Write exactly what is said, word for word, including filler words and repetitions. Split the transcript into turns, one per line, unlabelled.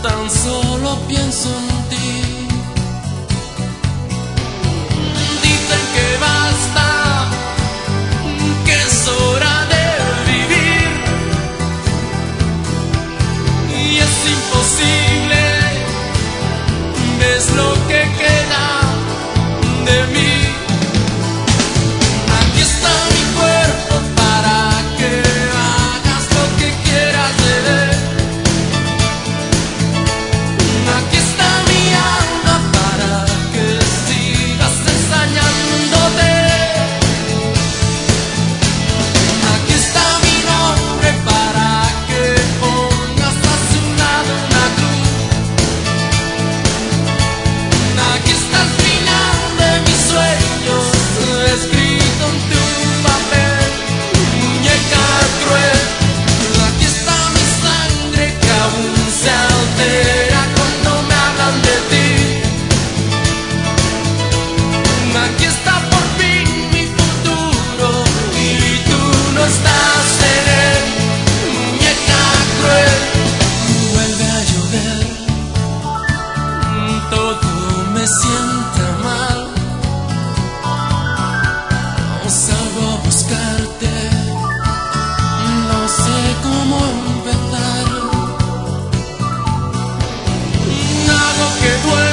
tan solo pienso en ti. Dicen que basta, que es hora de vivir, y es imposible, ves lo que queda de mí. Aquí está mi cuerpo para que hagas lo que quieras de él. Aquí está mi alma para que sigas ensañándote. Aquí está mi nombre para que pongas a su lado una cruz. Aquí está el final de mis sueños, escrito en tu papel, muñeca cruel. Aquí está mi sangre que aún se altera cuando me hablan de ti. Aquí está por fin mi futuro y tú no estás en él, muñeca cruel. Vuelve a llover, todo me sienta mal. No salgo a buscarte, no sé cómo empezar. Hago que duele